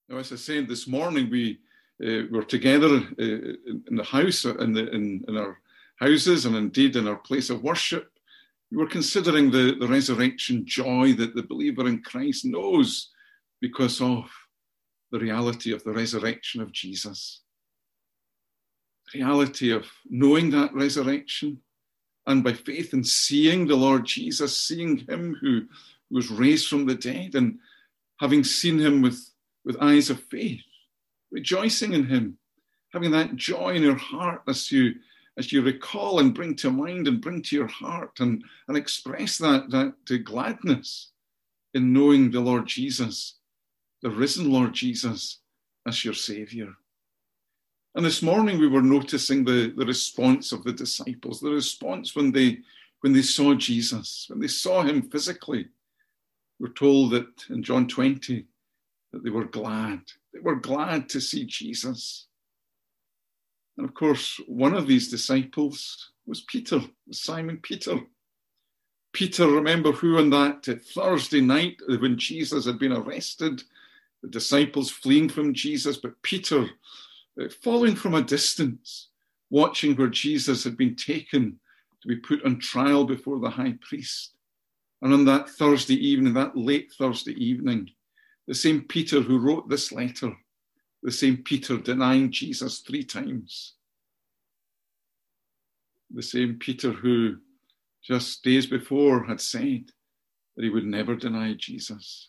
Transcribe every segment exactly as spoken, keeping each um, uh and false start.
Now, as I said this morning, we uh, were together uh, in, in the house, in, the, in, in our houses, and indeed in our place of worship. We were considering the, the resurrection joy that the believer in Christ knows because of the reality of the resurrection of Jesus. The reality of knowing that resurrection, and by faith in seeing the Lord Jesus, seeing him who was raised from the dead, and having seen him with, with eyes of faith, rejoicing in him, having that joy in your heart as you as you recall and bring to mind and bring to your heart and, and express that, that to gladness in knowing the Lord Jesus, the risen Lord Jesus, as your Saviour. And this morning we were noticing the, the response of the disciples, the response when they when they saw Jesus, when they saw him physically. We're told that in John twenty that they were glad. They were glad to see Jesus. And of course, one of these disciples was Peter, Simon Peter. Peter, remember who on that Thursday night when Jesus had been arrested, the disciples fleeing from Jesus, but Peter following from a distance, watching where Jesus had been taken to be put on trial before the high priest. And on that Thursday evening, that late Thursday evening, the same Peter who wrote this letter, the same Peter denying Jesus three times. The same Peter who just days before had said that he would never deny Jesus.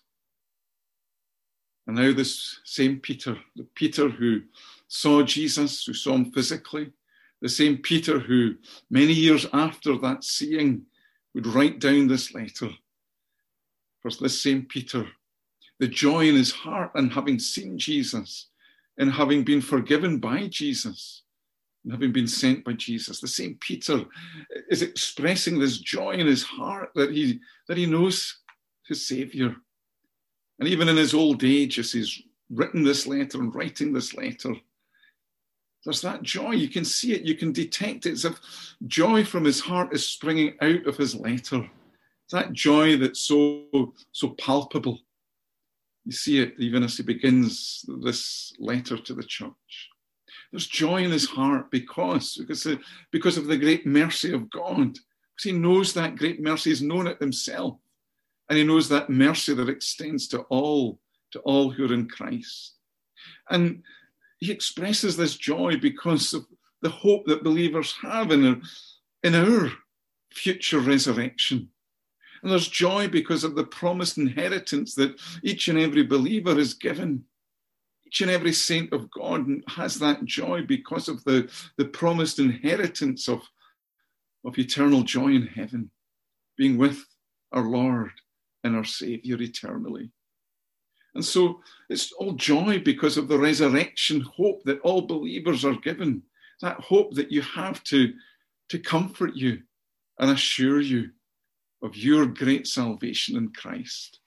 And now this same Peter, the Peter who saw Jesus, who saw him physically, the same Peter who many years after that seeing would write down this letter. For this same Peter, the joy in his heart in having seen Jesus, in having been forgiven by Jesus, and having been sent by Jesus. The same Peter is expressing this joy in his heart that he, that he knows his Saviour. And even in his old age, as he's written this letter and writing this letter, there's that joy. You can see it. You can detect it. It's as if joy from his heart is springing out of his letter. It's that joy that's so, so palpable. You see it even as he begins this letter to the church. There's joy in his heart because, because, because of the great mercy of God. Because he knows that great mercy. He's known it himself. And he knows that mercy that extends to all, to all who are in Christ. And he expresses this joy because of the hope that believers have in our, in our future resurrection. And there's joy because of the promised inheritance that each and every believer is given. Each and every saint of God has that joy because of the, the promised inheritance of, of eternal joy in heaven, being with our Lord and our Saviour eternally. And so it's all joy because of the resurrection hope that all believers are given, that hope that you have to, to comfort you and assure you of your great salvation in Christ.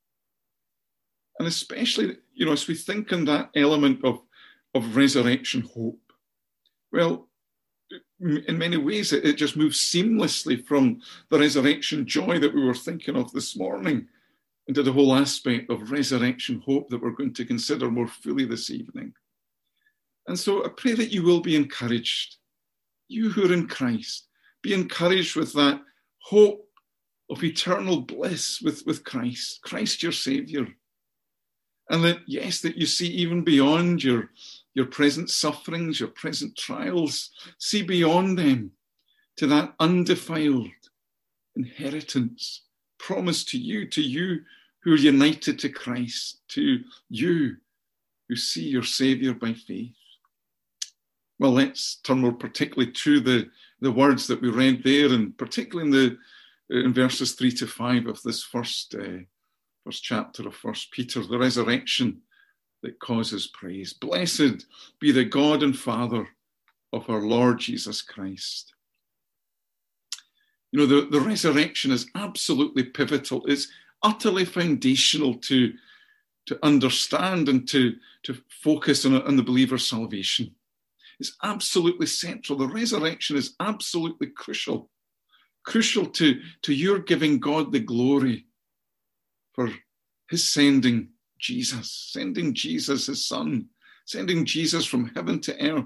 And especially, you know, as we think on that element of, of resurrection hope, well, in many ways, it, it just moves seamlessly from the resurrection joy that we were thinking of this morning into the whole aspect of resurrection hope that we're going to consider more fully this evening. And so I pray that you will be encouraged, you who are in Christ, be encouraged with that hope of eternal bliss with, with Christ, Christ your Saviour. And that, yes, that you see even beyond your, your present sufferings, your present trials, see beyond them to that undefiled inheritance promised to you, to you who are united to Christ, to you who see your Saviour by faith. Well, let's turn more particularly to the, the words that we read there, and particularly in the in verses three to five of this first, uh, first chapter of First Peter, the resurrection that causes praise. Blessed be the God and Father of our Lord Jesus Christ. You know, the, the resurrection is absolutely pivotal. It's utterly foundational to, to understand and to, to focus on, on the believer's salvation. It's absolutely central. The resurrection is absolutely crucial. Crucial to, to your giving God the glory for his sending Jesus, sending Jesus, his son, sending Jesus from heaven to earth,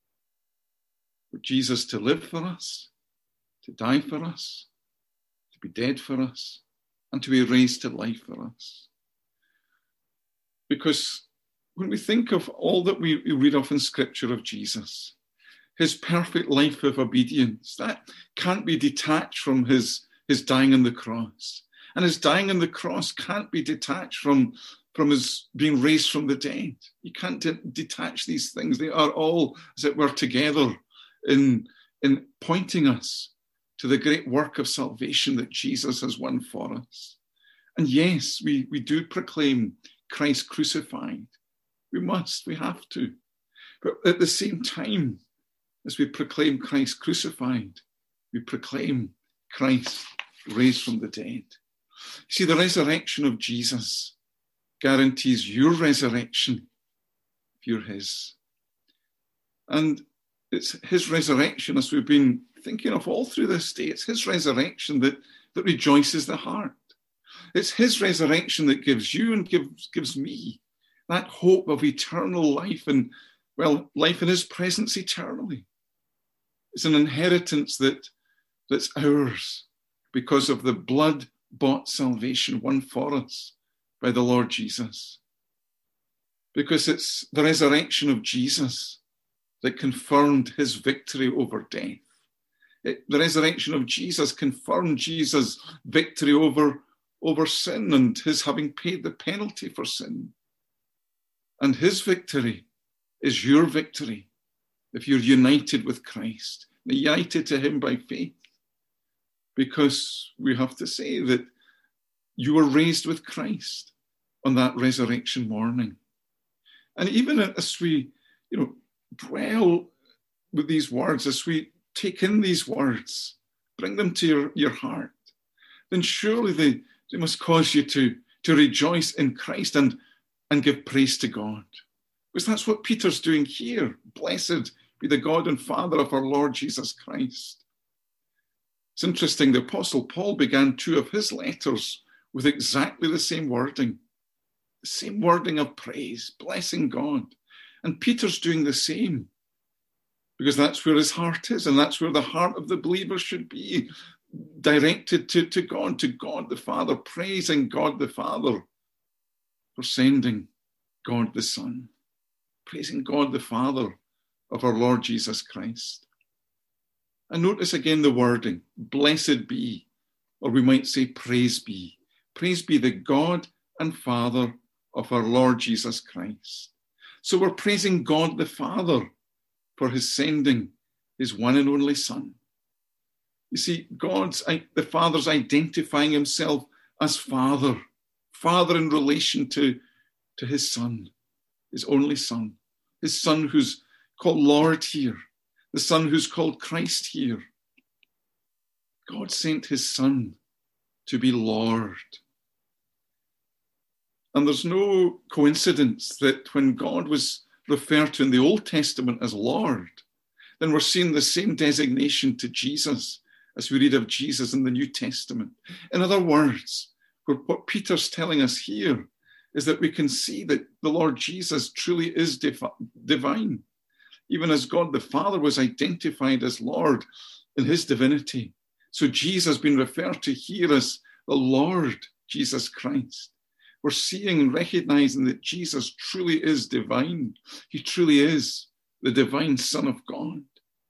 for Jesus to live for us, to die for us, to be dead for us, and to be raised to life for us. Because when we think of all that we read of in Scripture of Jesus, his perfect life of obedience, that can't be detached from his, his dying on the cross. And his dying on the cross can't be detached from, from his being raised from the dead. You can't de- detach these things. They are all, as it were, together in, in pointing us to the great work of salvation that Jesus has won for us. And yes, we, we do proclaim Christ crucified. We must, we have to. But at the same time, as we proclaim Christ crucified, we proclaim Christ raised from the dead. See, the resurrection of Jesus guarantees your resurrection if you're his. And it's his resurrection, as we've been thinking of all through this day, it's his resurrection that, that rejoices the heart. It's his resurrection that gives you and gives, gives me that hope of eternal life and, well, life in his presence eternally. It's an inheritance that, that's ours because of the blood-bought salvation won for us by the Lord Jesus. Because it's the resurrection of Jesus that confirmed his victory over death. It, the resurrection of Jesus confirmed Jesus' victory over, over sin and his having paid the penalty for sin. And his victory is your victory if you're united with Christ, united to him by faith. Because we have to say that you were raised with Christ on that resurrection morning. And even as we, you know, dwell with these words, as we take in these words, bring them to your, your heart, then surely they, they must cause you to, to rejoice in Christ and, and give praise to God. Because that's what Peter's doing here. Blessed be the God and Father of our Lord Jesus Christ. It's interesting, the Apostle Paul began two of his letters with exactly the same wording, the same wording of praise, blessing God. And Peter's doing the same, because that's where his heart is, and that's where the heart of the believer should be, directed to, to God, to God the Father, praising God the Father for sending God the Son, praising God the Father of our Lord Jesus Christ. And notice again the wording, blessed be, or we might say praise be. Praise be the God and Father of our Lord Jesus Christ. So we're praising God the Father for his sending his one and only Son. You see, God's, the Father's identifying himself as Father, Father in relation to, to his Son, his only Son, his Son who's called Lord here, the Son who's called Christ here. God sent his Son to be Lord. And there's no coincidence that when God was referred to in the Old Testament as Lord, then we're seeing the same designation to Jesus as we read of Jesus in the New Testament. In other words, what Peter's telling us here is that we can see that the Lord Jesus truly is div- divine. Even as God the Father was identified as Lord in his divinity. So Jesus has been referred to here as the Lord Jesus Christ. We're seeing and recognizing that Jesus truly is divine. He truly is the divine Son of God.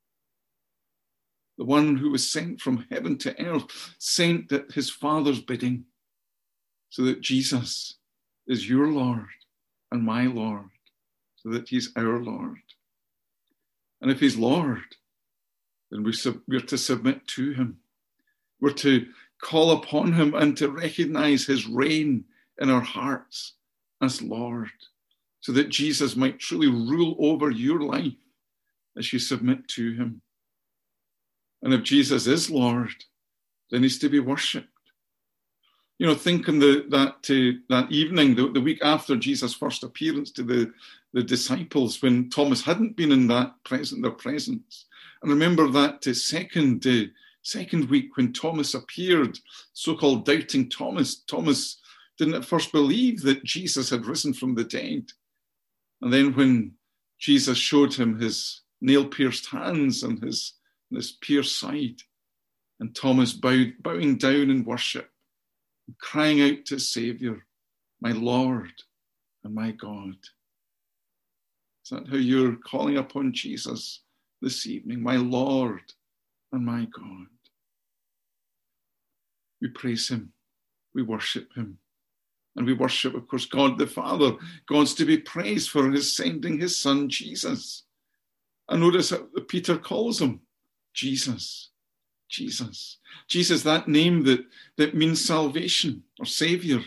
The one who was sent from heaven to earth, sent at his Father's bidding, so that Jesus is your Lord and my Lord, so that he's our Lord. And if he's Lord, then we sub- we're to submit to him. We're to call upon him and to recognize his reign in our hearts as Lord, so that Jesus might truly rule over your life as you submit to him. And if Jesus is Lord, then he's to be worshipped. You know, think in the, that, uh, that evening, the, the week after Jesus' first appearance to the, the disciples, when Thomas hadn't been in that present, their presence. And remember that uh, second, uh, second week when Thomas appeared, so-called doubting Thomas, Thomas didn't at first believe that Jesus had risen from the dead. And then when Jesus showed him his nail-pierced hands and his this pierced side, and Thomas bowed, bowing down in worship, and crying out to his Saviour, my Lord and my God. Is that how you're calling upon Jesus this evening? My Lord and my God. We praise him. We worship him. And we worship, of course, God the Father. God's to be praised for his sending his son, Jesus. And notice how Peter calls him Jesus. Jesus. Jesus, that name that, that means salvation or Saviour.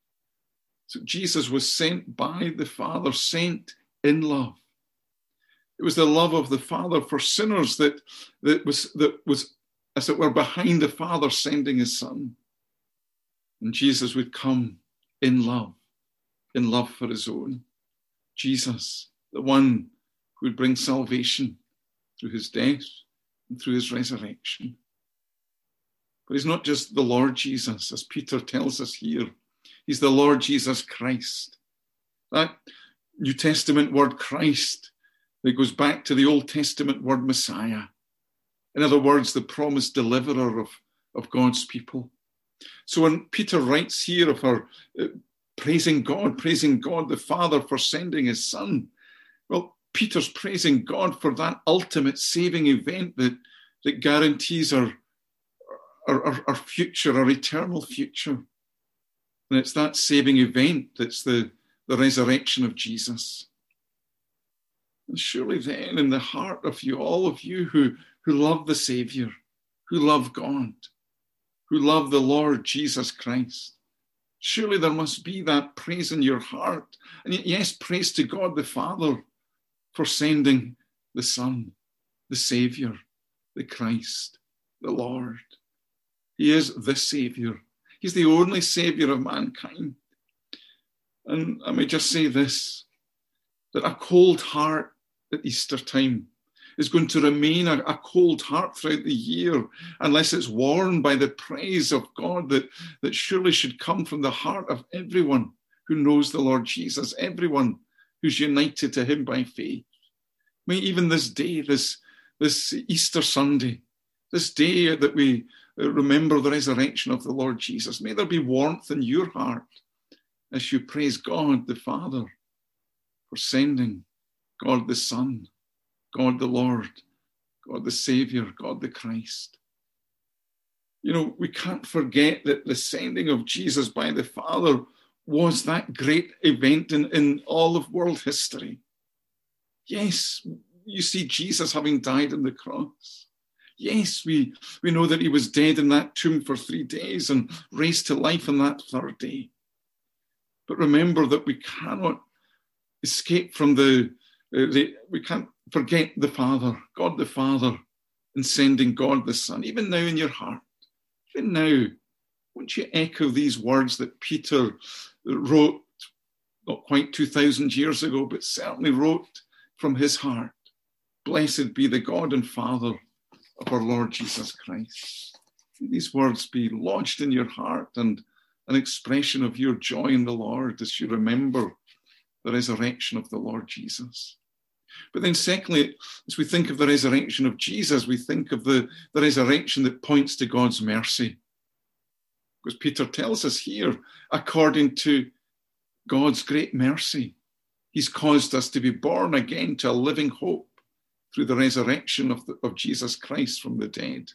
So Jesus was sent by the Father, sent in love. It was the love of the Father for sinners that, that, was, that was, as it were, behind the Father sending his Son. And Jesus would come in love, in love for his own. Jesus, the one who would bring salvation through his death and through his resurrection. But he's not just the Lord Jesus, as Peter tells us here. He's the Lord Jesus Christ. That New Testament word Christ that goes back to the Old Testament word Messiah. In other words, the promised deliverer of, of God's people. So when Peter writes here of her uh, praising God, praising God the Father for sending his Son, well, Peter's praising God for that ultimate saving event that, that guarantees our, our, our, our future, our eternal future. And it's that saving event that's the, the resurrection of Jesus. And surely then in the heart of you, all of you who, who love the Saviour, who love God, who love the Lord Jesus Christ, surely there must be that praise in your heart. And yes, praise to God the Father for sending the Son, the Saviour, the Christ, the Lord. He is the Saviour. He's the only Saviour of mankind. And I may just say this, that a cold heart at Easter time is going to remain a, a cold heart throughout the year unless it's warmed by the praise of God that, that surely should come from the heart of everyone who knows the Lord Jesus, everyone who's united to him by faith. May even this day, this, this Easter Sunday, this day that we remember the resurrection of the Lord Jesus, may there be warmth in your heart as you praise God the Father for sending God the Son, God the Lord, God the Saviour, God the Christ. You know, we can't forget that the sending of Jesus by the Father was that great event in, in all of world history. Yes, you see Jesus having died on the cross. Yes, we, we know that he was dead in that tomb for three days and raised to life on that third day. But remember that we cannot escape from the, uh, the we can't forget the Father, God the Father, in sending God the Son. Even now in your heart, even now, won't you echo these words that Peter wrote, not quite two thousand years ago, but certainly wrote from his heart. Blessed be the God and Father of our Lord Jesus Christ. May these words be lodged in your heart and an expression of your joy in the Lord as you remember the resurrection of the Lord Jesus. But then secondly, as we think of the resurrection of Jesus, we think of the, the resurrection that points to God's mercy. Because Peter tells us here, according to God's great mercy, he's caused us to be born again to a living hope through the resurrection of, the, of Jesus Christ from the dead.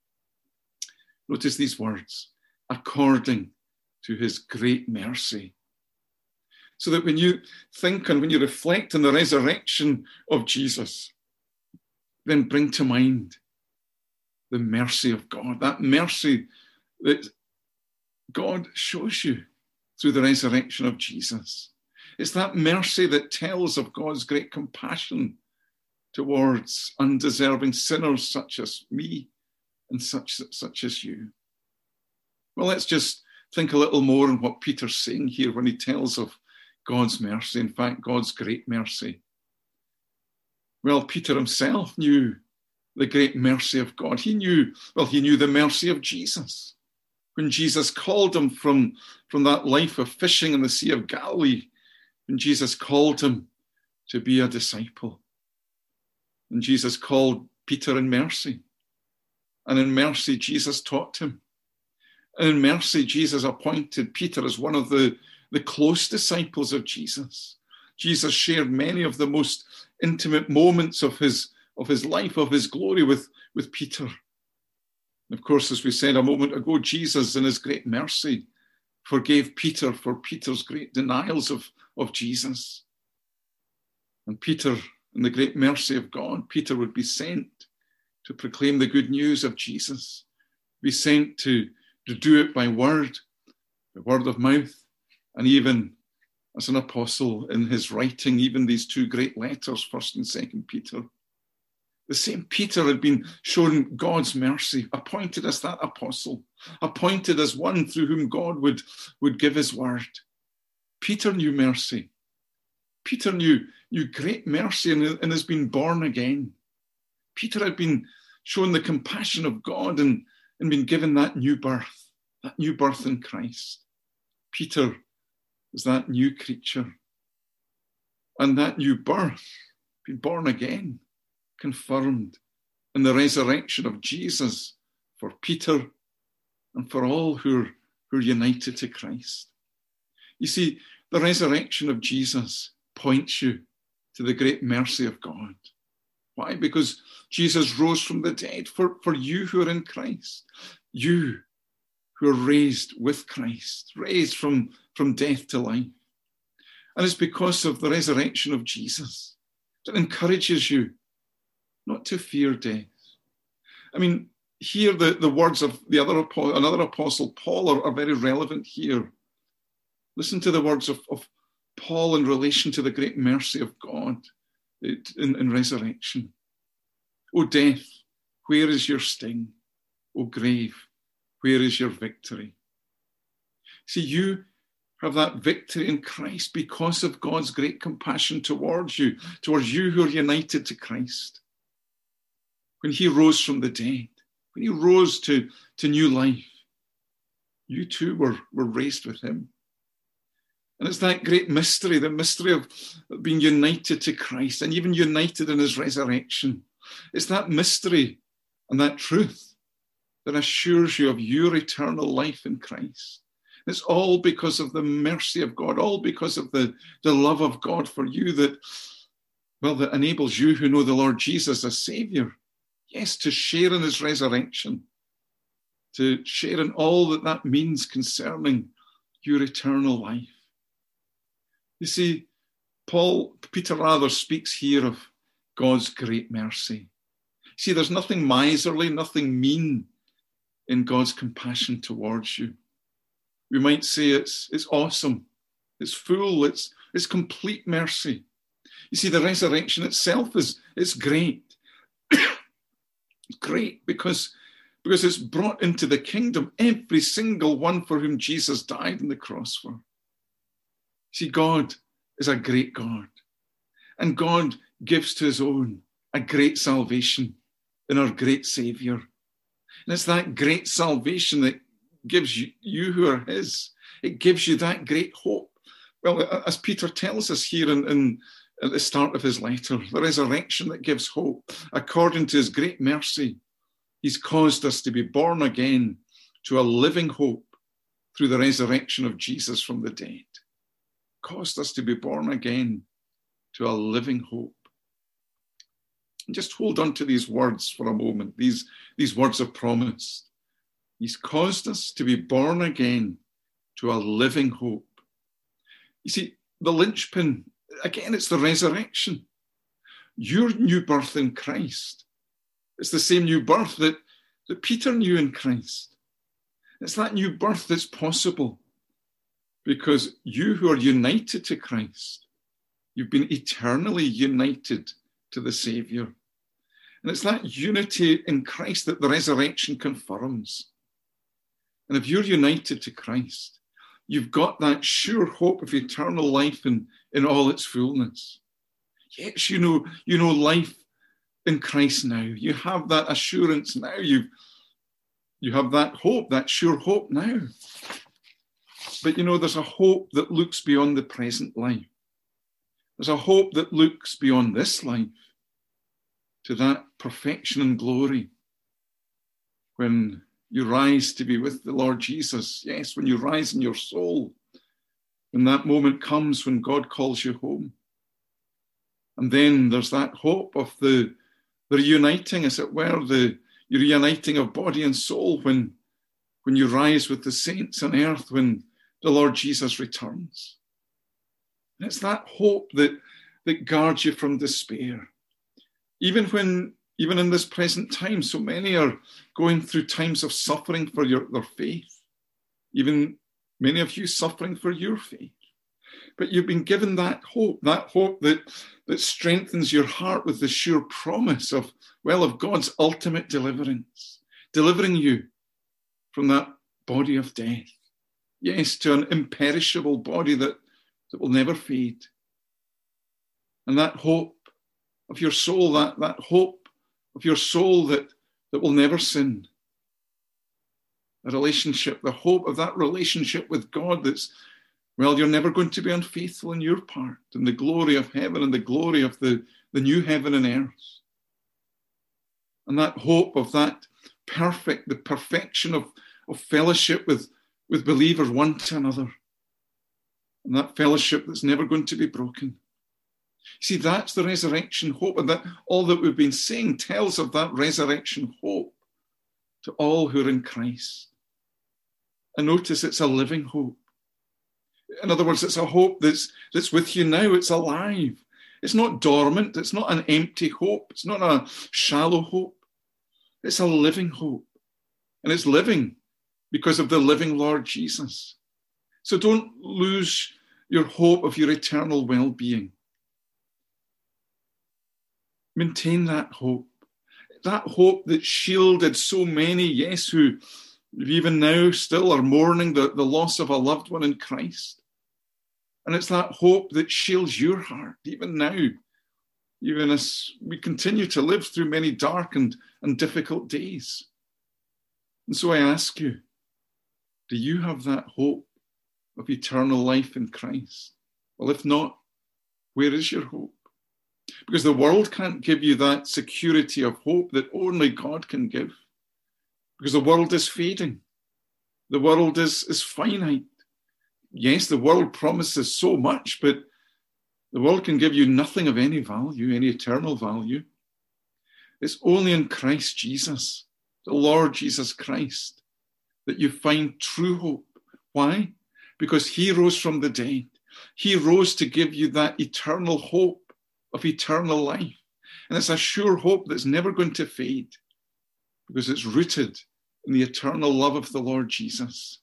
Notice these words, according to his great mercy. So that when you think and when you reflect on the resurrection of Jesus, then bring to mind the mercy of God, that mercy that God shows you through the resurrection of Jesus. It's that mercy that tells of God's great compassion towards undeserving sinners such as me and such, such as you. Well, let's just think a little more on what Peter's saying here when he tells of God's mercy, in fact, God's great mercy. Well, Peter himself knew the great mercy of God. He knew, well, he knew the mercy of Jesus. When Jesus called him from, from that life of fishing in the Sea of Galilee, when Jesus called him to be a disciple. And Jesus called Peter in mercy. And in mercy, Jesus taught him. And in mercy, Jesus appointed Peter as one of the, the close disciples of Jesus. Jesus shared many of the most intimate moments of his, of his life, of his glory with, with Peter. And of course, as we said a moment ago, Jesus, in his great mercy, forgave Peter for Peter's great denials of, of Jesus. And Peter, in the great mercy of God, Peter would be sent to proclaim the good news of Jesus, be sent to, to do it by word, the word of mouth, and even as an apostle in his writing, even these two great letters, First and Second Peter. The same Peter had been shown God's mercy, appointed as that apostle, appointed as one through whom God would, would give his word. Peter knew mercy. Peter knew, knew great mercy and, and has been born again. Peter had been shown the compassion of God and, and been given that new birth, that new birth in Christ. Peter is that new creature. And that new birth, being born again, confirmed in the resurrection of Jesus for Peter and for all who are, who are united to Christ. You see, the resurrection of Jesus points you to the great mercy of God. Why? Because Jesus rose from the dead for, for you who are in Christ. You who are raised with Christ, raised from, from death to life. And it's because of the resurrection of Jesus that encourages you not to fear death. I mean, here the, the words of the other another apostle, Paul, are, are very relevant here. Listen to the words of, of Paul in relation to the great mercy of God in, in resurrection. O death, where is your sting? O grave, where is your victory? See, you have that victory in Christ because of God's great compassion towards you, towards you who are united to Christ. When he rose from the dead, when he rose to, to new life, you too were, were raised with him. And it's that great mystery, the mystery of being united to Christ and even united in his resurrection. It's that mystery and that truth that assures you of your eternal life in Christ. It's all because of the mercy of God, all because of the, the love of God for you that, well, that enables you who know the Lord Jesus as Saviour, yes, to share in his resurrection, to share in all that that means concerning your eternal life. You see, Paul, Peter rather speaks here of God's great mercy. See, there's nothing miserly, nothing mean in God's compassion towards you. We might say it's, it's awesome, it's full, it's, it's complete mercy. You see, the resurrection itself is it's great. It's great because, because it's brought into the kingdom every single one for whom Jesus died on the cross for. See, God is a great God, and God gives to his own a great salvation in our great Saviour. And it's that great salvation that gives you, you who are his, it gives you that great hope. Well, as Peter tells us here in, in, at the start of his letter, the resurrection that gives hope. According to his great mercy, he's caused us to be born again to a living hope through the resurrection of Jesus from the dead. Caused us to be born again to a living hope. And just hold on to these words for a moment, these, these words of promise. He's caused us to be born again to a living hope. You see, the linchpin, again, it's the resurrection. Your new birth in Christ. It's the same new birth that, that Peter knew in Christ. It's that new birth that's possible because you who are united to Christ, you've been eternally united to the Saviour. And it's that unity in Christ that the resurrection confirms. And if you're united to Christ, you've got that sure hope of eternal life in, in all its fullness. Yes, you know, you know life in Christ now. You have that assurance now. You've, you have that hope, that sure hope now. But you know, there's a hope that looks beyond the present life. There's a hope that looks beyond this life to that perfection and glory when you rise to be with the Lord Jesus. Yes, when you rise in your soul, when that moment comes when God calls you home. And then there's that hope of the, the reuniting, as it were, the reuniting of body and soul when, when you rise with the saints on earth, when the Lord Jesus returns. And it's that hope that, that guards you from despair. Even when, even in this present time, so many are going through times of suffering for your, their faith. Even many of you suffering for your faith. But you've been given that hope, that hope that, that strengthens your heart with the sure promise of, well, of God's ultimate deliverance, delivering you from that body of death. Yes, to an imperishable body that, that will never fade. And that hope of your soul, that, that hope of your soul that, that will never sin. A relationship, the hope of that relationship with God that's, well, you're never going to be unfaithful in your part, in the glory of heaven and the glory of the, the new heaven and earth. And that hope of that perfect, the perfection of, of fellowship with, with believers one to another. And that fellowship that's never going to be broken. See, that's the resurrection hope, and that all that we've been saying tells of that resurrection hope to all who are in Christ. And notice it's a living hope. In other words, it's a hope that's, that's with you now. It's alive. It's not dormant. It's not an empty hope. It's not a shallow hope. It's a living hope. And it's living because of the living Lord Jesus. So don't lose your hope of your eternal well-being. Maintain that hope. That hope that shielded so many, yes, who even now still are mourning the, the loss of a loved one in Christ. And it's that hope that shields your heart, even now, even as we continue to live through many dark and, and difficult days. And so I ask you, do you have that hope of eternal life in Christ? Well, if not, where is your hope? Because the world can't give you that security of hope that only God can give. Because the world is fading. The world is, is finite. Yes, the world promises so much, but the world can give you nothing of any value, any eternal value. It's only in Christ Jesus, the Lord Jesus Christ, that you find true hope. Why? Because he rose from the dead. He rose to give you that eternal hope of eternal life. And it's a sure hope that's never going to fade because it's rooted in the eternal love of the Lord Jesus.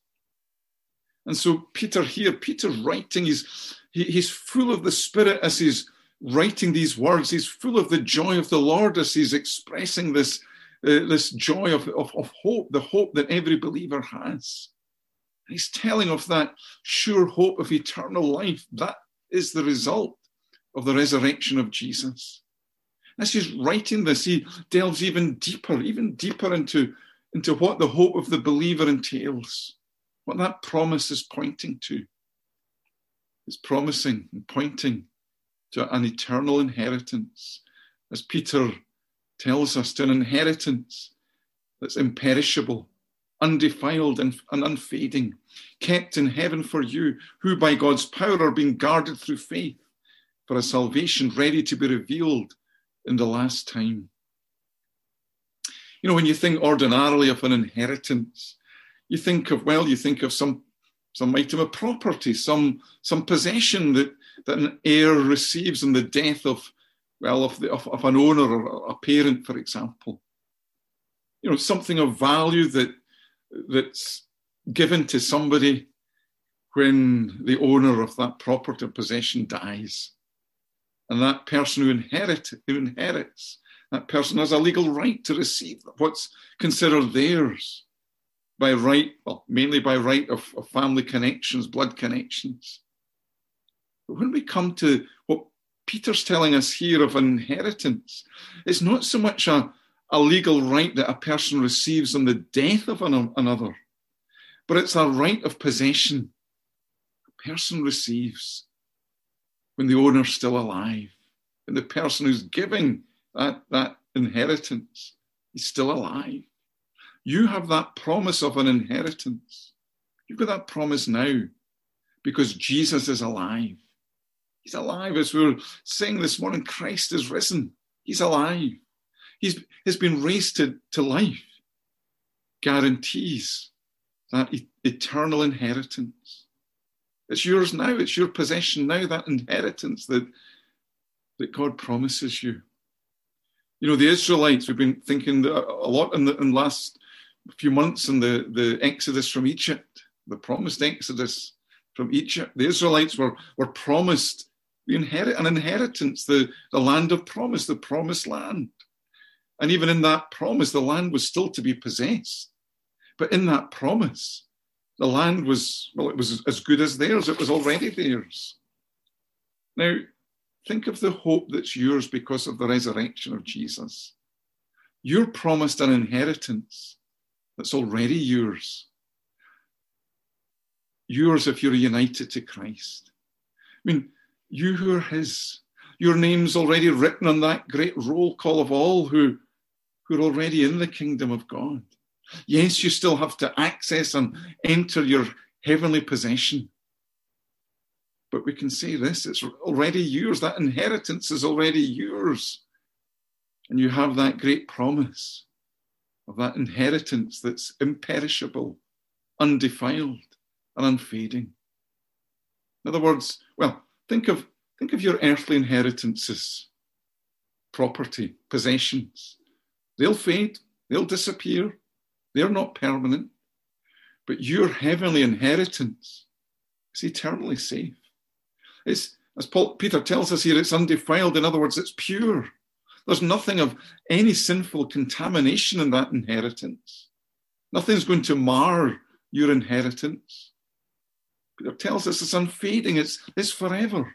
And so Peter here, Peter's writing, he's, he, he's full of the Spirit as he's writing these words. He's full of the joy of the Lord as he's expressing this, uh, this joy of, of, of hope, the hope that every believer has. And he's telling of that sure hope of eternal life. That is the result of the resurrection of Jesus. As he's writing this, he delves even deeper, even deeper into, into what the hope of the believer entails, what that promise is pointing to. It's promising and pointing to an eternal inheritance, as Peter tells us, to an inheritance that's imperishable, undefiled and, and unfading, kept in heaven for you, who by God's power are being guarded through faith for a salvation ready to be revealed in the last time. You know, when you think ordinarily of an inheritance, you think of, well, you think of some, some item of property, some, some possession that, that an heir receives in the death of, well, of, the, of, of an owner or a parent, for example. You know, something of value that that's given to somebody when the owner of that property or possession dies. And that person who, inherit, who inherits, that person has a legal right to receive what's considered theirs by right, well, mainly by right of, of family connections, blood connections. But when we come to what Peter's telling us here of inheritance, it's not so much a, a legal right that a person receives on the death of an, another, but it's a right of possession a person receives when the owner's still alive, and the person who's giving that, that inheritance is still alive. You have that promise of an inheritance. You've got that promise now because Jesus is alive. He's alive. As we were saying this morning, Christ is risen. He's alive. He's, he's been raised to, to life. Guarantees that e- eternal inheritance. It's yours now. It's your possession now, that inheritance that, that God promises you. You know, the Israelites, we've been thinking a lot in the in last few months in the, the Exodus from Egypt, the promised Exodus from Egypt. The Israelites were, were promised the inherit, an inheritance, the, the land of promise, the promised land. And even in that promise, the land was still to be possessed. But in that promise, the land was, well, it was as good as theirs. It was already theirs. Now, think of the hope that's yours because of the resurrection of Jesus. You're promised an inheritance that's already yours. Yours if you're united to Christ. I mean, you who are his, your name's already written on that great roll call of all who, who are already in the kingdom of God. Yes, you still have to access and enter your heavenly possession. But we can say this, it's already yours. That inheritance is already yours. And you have that great promise of that inheritance that's imperishable, undefiled, and unfading. In other words, well, think of, think of your earthly inheritances, property, possessions. They'll fade, they'll disappear, they're not permanent. But your heavenly inheritance is eternally safe. It's, as Paul, Peter tells us here, it's undefiled. In other words, it's pure. There's nothing of any sinful contamination in that inheritance. Nothing's going to mar your inheritance. Peter tells us it's unfading, it's, it's forever.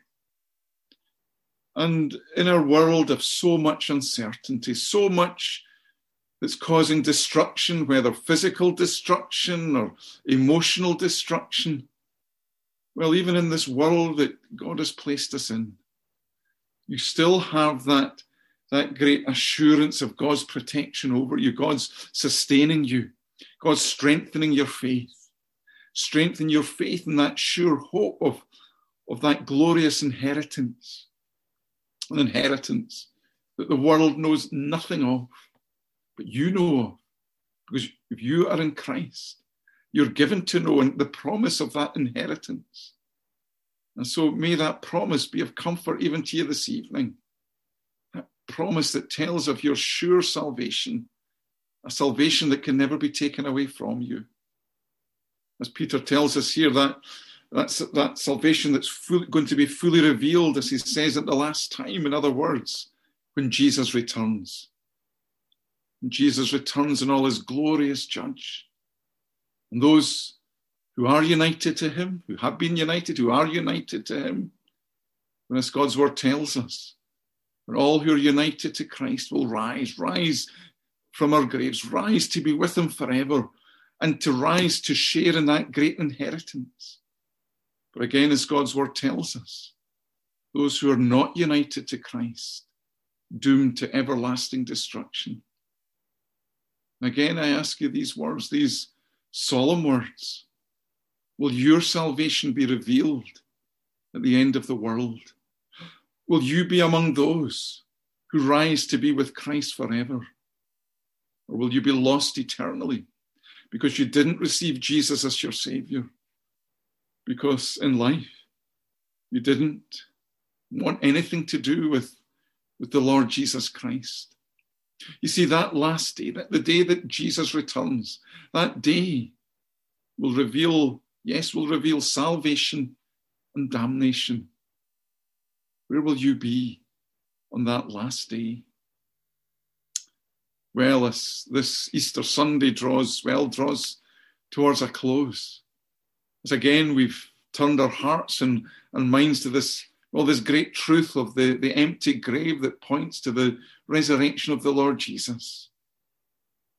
And in our world of so much uncertainty, so much that's causing destruction, whether physical destruction or emotional destruction, well, even in this world that God has placed us in, you still have that, that great assurance of God's protection over you, God's sustaining you, God's strengthening your faith, strengthen your faith in that sure hope of, of that glorious inheritance, an inheritance that the world knows nothing of, but you know of, because if you are in Christ, you're given to know the promise of that inheritance. And so may that promise be of comfort even to you this evening. That promise that tells of your sure salvation, a salvation that can never be taken away from you. As Peter tells us here, that, that's, that salvation that's full, going to be fully revealed, as he says, at the last time, in other words, when Jesus returns. When Jesus returns in all his glorious judge. And those who are united to him, who have been united, who are united to him, and as God's word tells us, and all who are united to Christ will rise, rise from our graves, rise to be with him forever, and to rise to share in that great inheritance. But again, as God's word tells us, those who are not united to Christ, doomed to everlasting destruction. Again, I ask you these words, these solemn words. Will your salvation be revealed at the end of the world? Will you be among those who rise to be with Christ forever? Or will you be lost eternally because you didn't receive Jesus as your Savior? Because in life, you didn't want anything to do with, with the Lord Jesus Christ. You see, that last day, that the day that Jesus returns, that day will reveal, yes, will reveal salvation and damnation. Where will you be on that last day? Well, as this Easter Sunday draws, well, draws towards a close, as again we've turned our hearts and, and minds to this, well, this great truth of the, the empty grave that points to the resurrection of the Lord Jesus.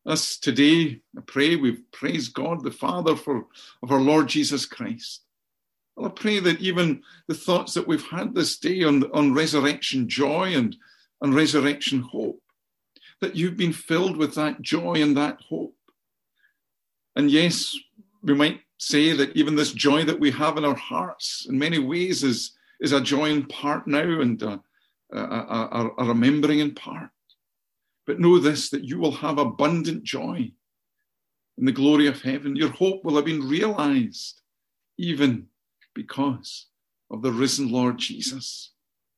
Us today, I pray, we've praised God the Father for of our Lord Jesus Christ. Well, I pray that even the thoughts that we've had this day on, on resurrection joy and on resurrection hope, that you've been filled with that joy and that hope. And yes, we might say that even this joy that we have in our hearts in many ways is, is a joy in part now and a, a, a, a remembering in part. But know this, that you will have abundant joy in the glory of heaven. Your hope will have been realized even because of the risen Lord Jesus.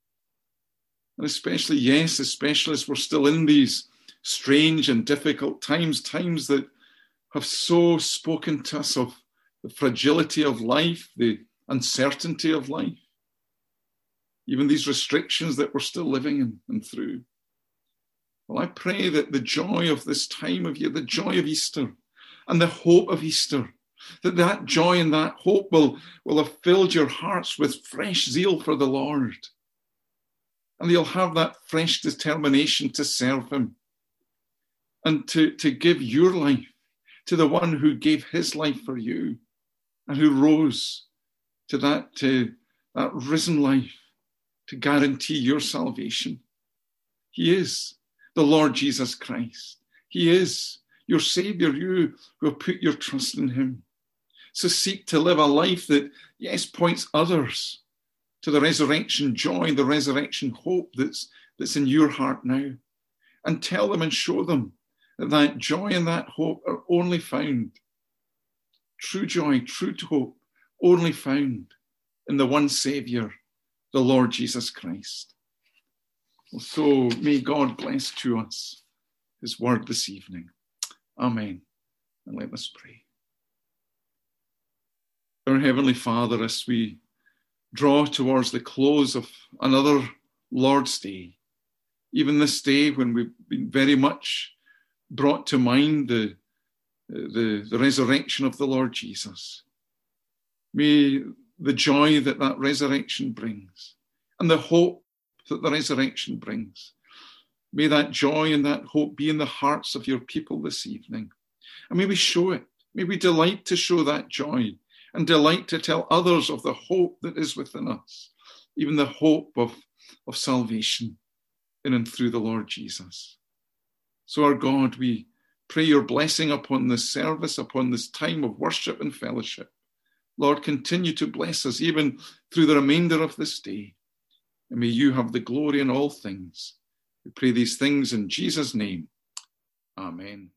And especially, yes, especially as we're still in these strange and difficult times, times that have so spoken to us of the fragility of life, the uncertainty of life, even these restrictions that we're still living in and through. Well, I pray that the joy of this time of year, the joy of Easter and the hope of Easter, that that joy and that hope will, will have filled your hearts with fresh zeal for the Lord. And you'll have that fresh determination to serve him and to, to give your life to the one who gave his life for you and who rose to that, to that risen life to guarantee your salvation. He is the Lord Jesus Christ. He is your Savior, you who have put your trust in him. So seek to live a life that, yes, points others to the resurrection joy, the resurrection hope that's, that's in your heart now. And tell them and show them that that joy and that hope are only found, true joy, true hope, only found in the one Saviour, the Lord Jesus Christ. So may God bless to us his word this evening. Amen. And let us pray. Our Heavenly Father, as we draw towards the close of another Lord's Day, even this day when we've been very much brought to mind the, the, the resurrection of the Lord Jesus, may the joy that that resurrection brings and the hope that the resurrection brings, may that joy and that hope be in the hearts of your people this evening. And may we show it. May we delight to show that joy and delight to tell others of the hope that is within us, even the hope of, of salvation in and through the Lord Jesus. So our God, we pray your blessing upon this service, upon this time of worship and fellowship. Lord, continue to bless us even through the remainder of this day. And may you have the glory in all things. We pray these things in Jesus' name. Amen.